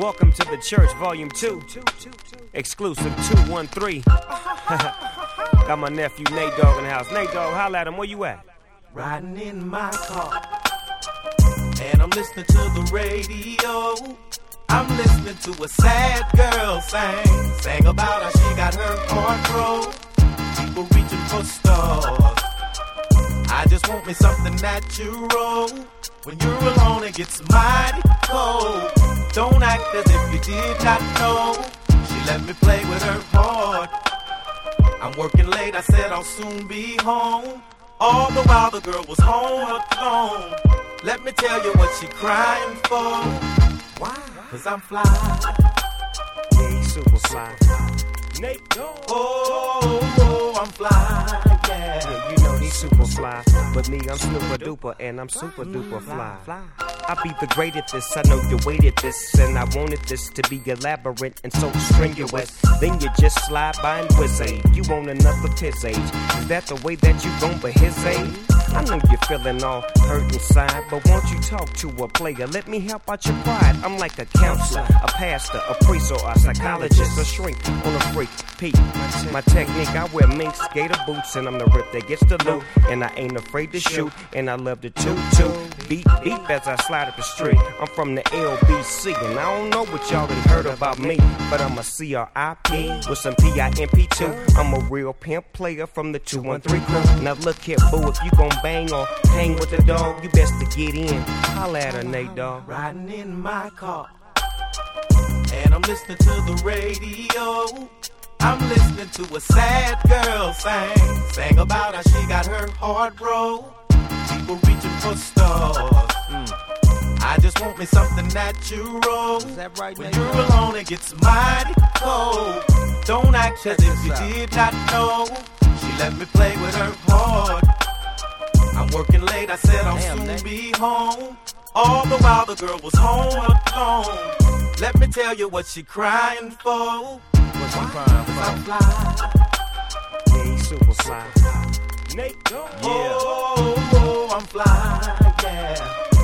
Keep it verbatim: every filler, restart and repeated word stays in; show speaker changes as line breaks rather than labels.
Welcome to the church, volume two. Exclusive two one three. Got my nephew Nate Dogg in the house. Nate Dogg, holla at him, where you at?
Riding in my car, and I'm listening to the radio. I'm listening to a sad girl sing, sang about how she got her heart broke. People reaching for stars. I just want me something natural. When you're alone, it gets mighty cold. Don't act as if you did not know. She let me play with her heart. I'm working late, I said I'll soon be home. All the while the girl was home alone. Let me tell you what she crying for. Why? Cause I'm fly.
Yeah, he's super fly. Nate Dogg.
Oh, oh, I'm fly, yeah.
Yeah, you know he's super fly. But me, I'm super duper, and I'm super duper fly. I be the great at this, I know you waited this, and I wanted this to be elaborate and so strenuous. Then you just slide by and whiz age. You want another piss age. Is that the way that you gon' be his age? I know you're feeling all hurt inside, but won't you talk to a player? Let me help out your pride. I'm like a counselor, a pastor, a priest, or a psychologist, a shrink on a freak. Peep, my technique, I wear mink skater boots, and I'm the rip that gets the loot. And I ain't afraid to shoot, and I love to toot toot. Beat, beat as I slide up the street. I'm from the L B C, and I don't know what y'all done heard about me, but I'm a C R I P with some P I M P too. I'm a real pimp player from the two one three crew. Now look here, boo, if you gon' bang or hang with the dog, you best to get in. Holla at her, Nate Dogg.
Riding in my car, and I'm listening to the radio. I'm listening to a sad girl sing, sang about how she got her heart broke. People reaching for stars. Mm. I just want me something natural.
Is that right,
when
Nate
you're
Dogg?
alone, it gets mighty cold. Don't act as if you did not know. She let me play with her heart. I'm working late, I said I'll
Damn,
soon
Nate.
be home. All the while the girl was home alone. Let me tell you what she crying for.
What's she crying for?
I'm fly.
Yeah, he's super fly. Nate Dogg.
Oh, oh, oh, I'm fly, yeah.